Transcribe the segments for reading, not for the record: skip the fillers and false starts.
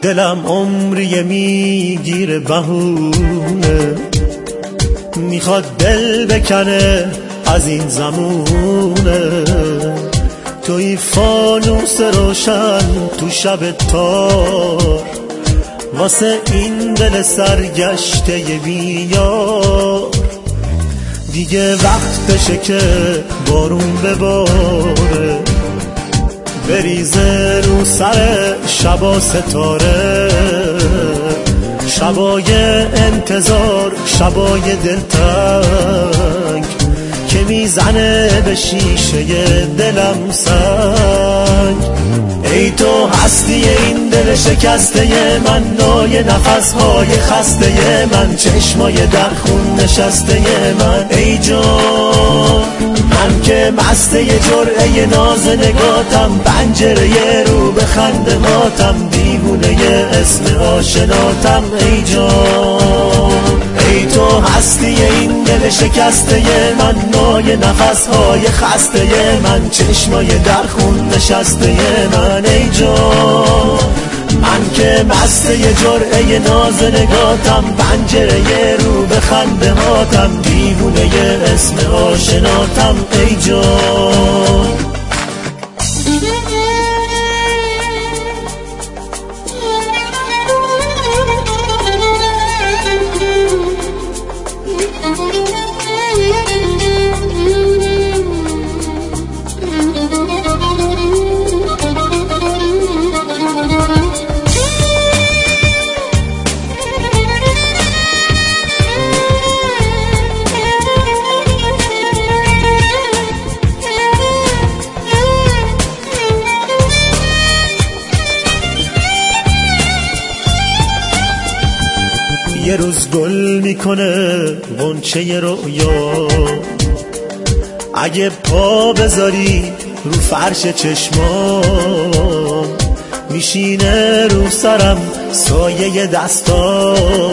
دلم عمری میگیره بهونه، میخواد دل بکنه از این زمونه. توی فانوس روشن تو شب تار، واسه این دل سرگشته بیار. دیگه وقتشه که بارون بباره، بریزه رو سر شبا ستاره. شبای انتظار، شبای دلتنگ که میزنه به شیشه دلم سنگ. ای تو هستی این دل شکسته من، نای نفسهای خسته من، چشمای در خون نشسته من. ای جان من که مسته جرعه ناز نگاتم، پنجره رو به خندهاتم، دیوونه اسم آشناتم. ای جان ای تو هستی این دل شکسته من، نای نفسهای خسته من، چشمای در خون نشسته من. ای جان من که مسته جرعه ناز نگاتم، پنجره رو به خندهاتم، دیوونه اسم آشناتم. ای جان یه روز گل میکنه غنچه رویا، اگه پا بذاری رو فرش چشمام، میشینه رو سرم سایه دستا،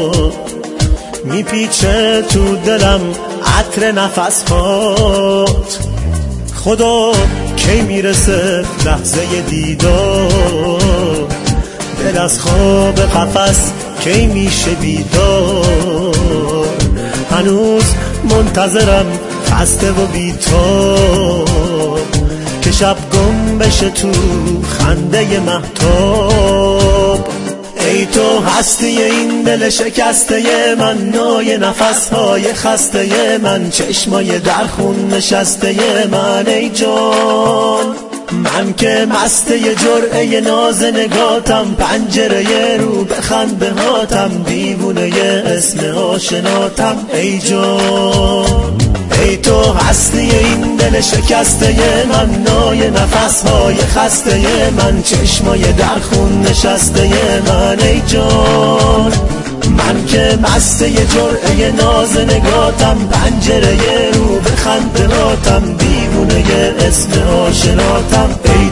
میپیچه تو دلم عطر نفسهات. خدا کی میرسه لحظه دیدار، دل از خواب قفس کی میشه بیدار. هنوز منتظرم خسته و بی‌تاب، که شب گم بشه تو خنده مهتاب. ای تو هستی این دل شکسته من، نای نفسهای خسته من، چشمای در خون نشسته من. ای جان من که مسته جرعه ناز نگاتم، پنجره رو به خندهاتم، دیوونه اسم آشناتم. ای جان ای تو هستی این دل شکسته من، نای نفسهای خسته من، چشمای در خون نشسته من. ای جان من که مسته جرعه ناز نگاتم، پنجره رو به خندهاتم، دیوونه اسم آشناتم.